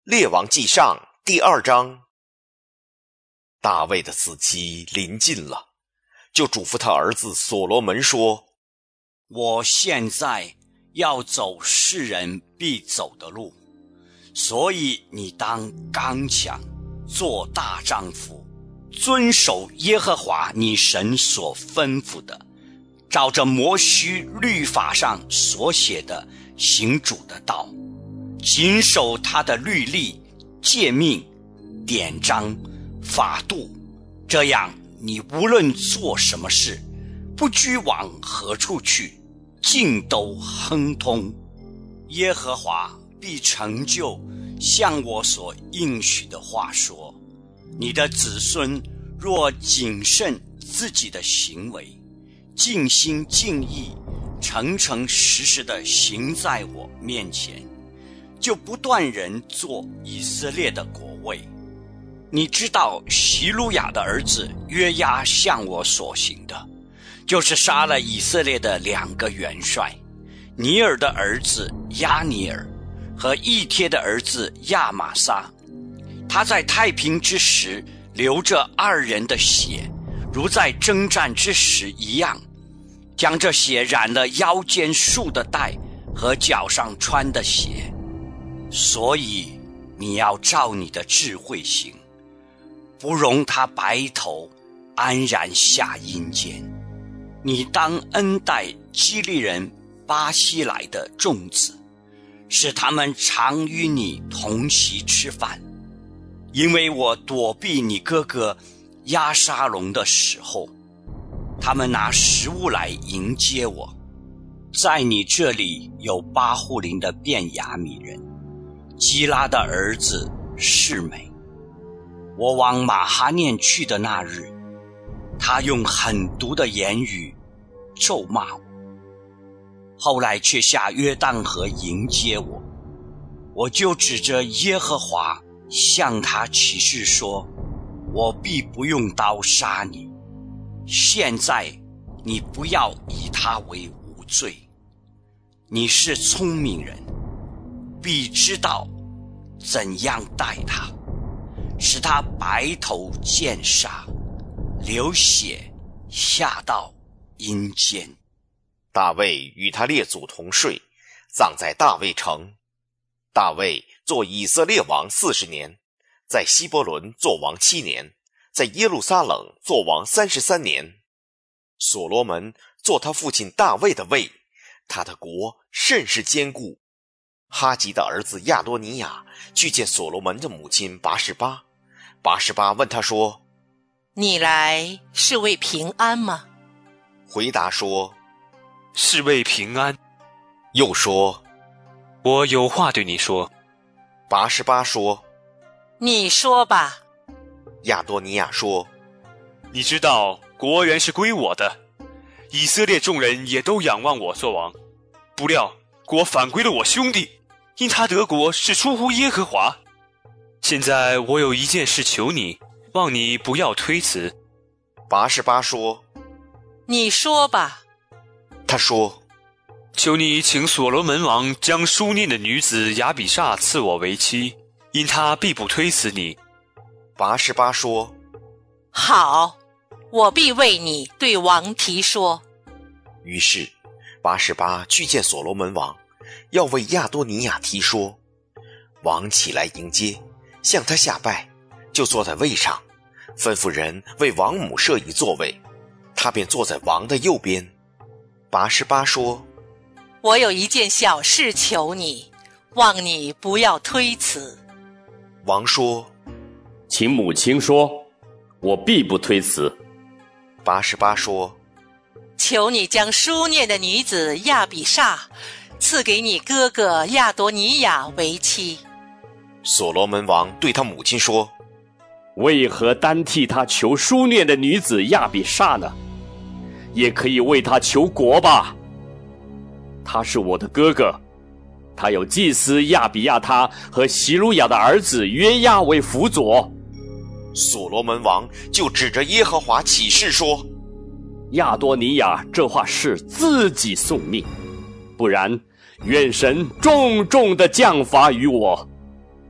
列王纪上第2章。大卫的死期临近了，就嘱咐他儿子所罗门说： 我现在要走世人必走的路，所以你当刚强，做大丈夫，遵守耶和华你神所吩咐的，照着摩西律法上所写的行主的道，谨守他的律例、诫命、典章、法度，这样你无论做什么事，不拘往何处去，尽都亨通。耶和华必成就像我所应许的话说，你的子孙若谨慎自己的行为，尽心尽意，诚诚实实地行在我面前，就不断人做以色列的国位。你知道希鲁雅的儿子约押向我所行的，就是杀了以色列的2个元帅，尼尔的儿子亚尼尔和以帖的儿子亚玛撒。他在太平之时流着2人的血，如在征战之时一样，将这血染了腰间束的带和脚上穿的鞋。所以你要照你的智慧行，不容他白头安然下阴间。你当恩待基利人巴西来的众子，使他们常与你同席吃饭，因为我躲避你哥哥押沙龙的时候，他们拿食物来迎接我。在你这里有巴户林的便雅悯人基拉的儿子示每。我往马哈念去的那日，他用狠毒的言语咒骂我，后来却下约旦河迎接我。我就指着耶和华向他起誓说，我必不用刀杀你，现在你不要以他为无罪。你是聪明人，必知道怎样待他，使他白头见杀，流血下到阴间。 大卫与他列祖同睡，葬在大卫城。大卫做以色列王40年，在希伯伦做王7年，在耶路撒冷做王33年。所罗门做他父亲大卫的位，他的国甚是坚固。哈吉的儿子亚多尼亚去见所罗门的母亲拔示巴，拔示巴问他说： 你来是为平安吗？ 回答说： 是为平安。 又说： 我有话对你说。 拔示巴说： 你说吧。 亚多尼亚说： 你知道国原是归我的，以色列众人也都仰望我做王，不料国反归了我兄弟，因他得国是出乎耶和华。现在我有一件事求你，望你不要推辞。 拔示巴说： 你说吧。 他说： 求你请所罗门王将书念的女子亚比煞赐我为妻，因他必不推辞你。 拔示巴说： 好，我必为你对王提说。 于是拔示巴去见所罗门王，要为亚多尼亚提说。王起来迎接，向他下拜，就坐在位上，吩咐人为王母设一座位，他便坐在王的右边。拔示巴说： 我有一件小事求你，望你不要推辞。 王说： 请母亲说，我必不推辞。 拔示巴说： 求你将书念的女子亚比煞赐给你哥哥亚多尼亚为妻。 所罗门王对他母亲说： 为何单替他求书念的女子亚比煞呢？也可以为他求国吧。他是我的哥哥，他有祭司亚比亚他和希鲁雅的儿子约押为辅佐。 所罗门王就指着耶和华起誓说： 亚多尼亚这话是自己送命，不然愿神重重的降罚于我。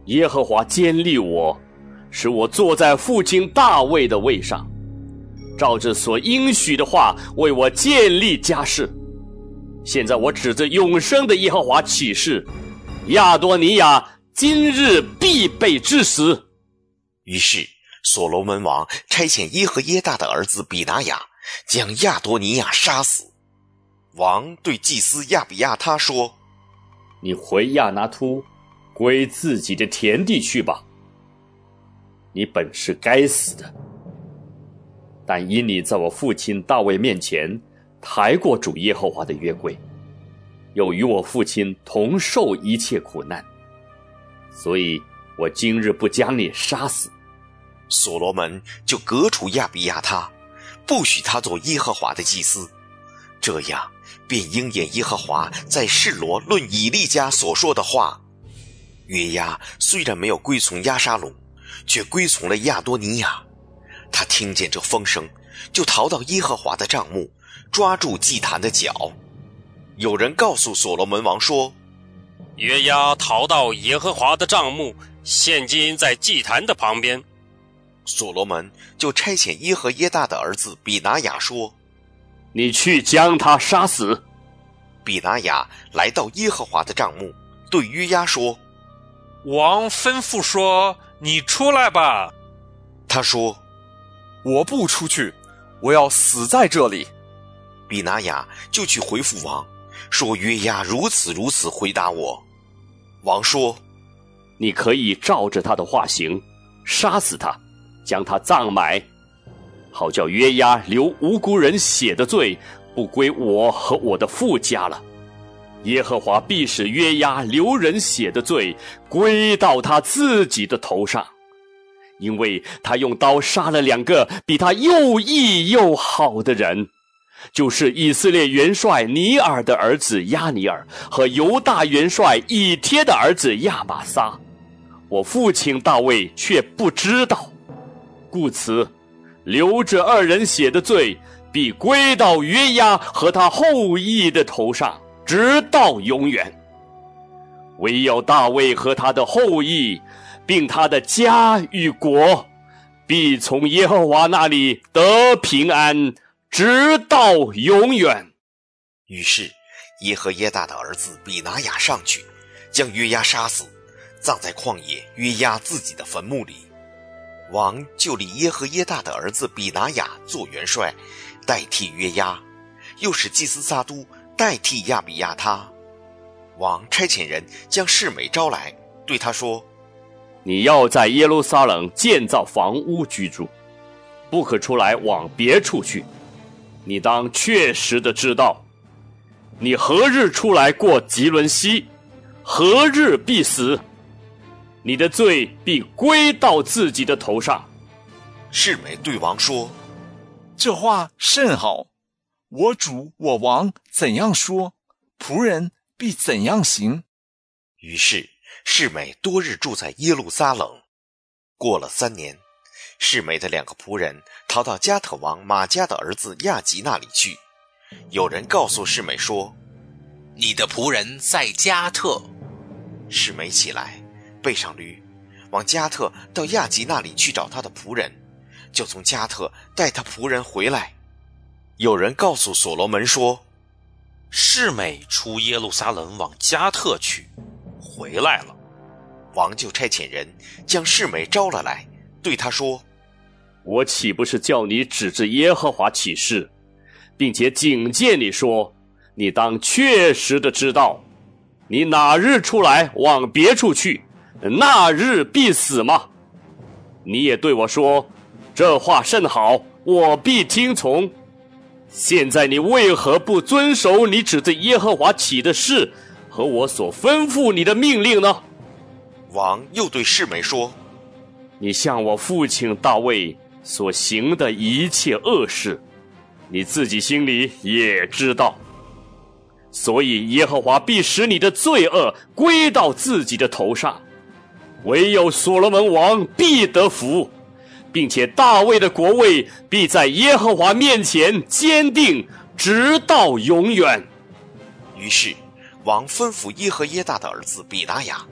耶和华坚立我，使我坐在父亲大卫的位上，照着所应许的话为我建立家室。现在我指着永生的耶和华起誓，亚多尼亚今日必被致死。 于是所罗门王差遣耶和耶大的儿子比拿雅，将亚多尼亚杀死。王对祭司亚比亚他说： 你回亚拿突，归自己的田地去吧。你本是该死的，但因你在我父亲大卫面前抬过主耶和华的约柜，又与我父亲同受一切苦难，所以我今日不将你杀死。 所罗门就革除亚比亚他，不许他做耶和华的祭司，这样便应验耶和华在示罗论以利家所说的话。约押虽然没有归从押沙龙，却归从了亚多尼亚。他听见这风声，就逃到耶和华的帐幕，抓住祭坛的脚。有人告诉所罗门王说： 约押逃到耶和华的帐幕，现今在祭坛的旁边。 所罗门就差遣耶和耶大的儿子比拿雅说： 你去将他杀死。 比拿雅来到耶和华的帐幕，对约押说： 王吩咐说，你出来吧。 他说： 我不出去，我要死在这里。 比拿雅就去回复王，说约押如此回答我。王说： 你可以照着他的话行，杀死他，将他葬埋，好叫约押流无辜人血的罪不归我和我的父家了。耶和华必使约押流人血的罪归到他自己的头上，因为他用刀杀了2个比他又义又好的人，就是以色列元帅尼尔的儿子亚尼尔和犹大元帅以帖的儿子亚玛撒。我父亲大卫却不知道，故此流着2人血的罪必归到约押和他后裔的头上，直到永远。唯有大卫和他的后裔，并他的家与国，必从耶和华那里得平安，直到永远。 于是耶和耶大的儿子比拿雅上去，将约押杀死，葬在旷野约押自己的坟墓里。王就立耶和耶大的儿子比拿雅做元帅，代替约押，又使祭司撒都代替亚比亚他。王差遣人将示每招来，对他说： 你要在耶路撒冷建造房屋居住，不可出来往别处去。你当确实的知道，你何日出来过吉伦西，何日必死，你的罪必归到自己的头上。 示每对王说： 这话甚好，我主我王怎样说，仆人必怎样行。 于是示每多日住在耶路撒冷。过了3年，示每的2个仆人逃到加特王马加的儿子亚吉那里去。有人告诉示每说： 你的仆人在加特。 示每起来，背上驴，往加特到亚吉那里去找他的仆人，就从加特带他仆人回来。有人告诉所罗门说： 示每出耶路撒冷往加特去，回来了。 王就差遣人将示每招了来，对他说： 我岂不是叫你指着耶和华起誓，并且警戒你说，你当确实的知道，你哪日出来往别处去，那日必死吗？你也对我说，这话甚好，我必听从。现在你为何不遵守你指着耶和华起的誓和我所吩咐你的命令呢？ 王又对示每说： 你向我父亲大卫所行的一切恶事，你自己心里也知道，所以耶和华必使你的罪恶归到自己的头上，唯有所罗门王必得福，并且大卫的国位必在耶和华面前坚定，直到永远。 于是王吩咐耶和耶大的儿子比拿雅，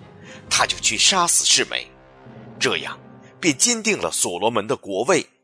他就去杀死示每，这样便坚定了所罗门的国位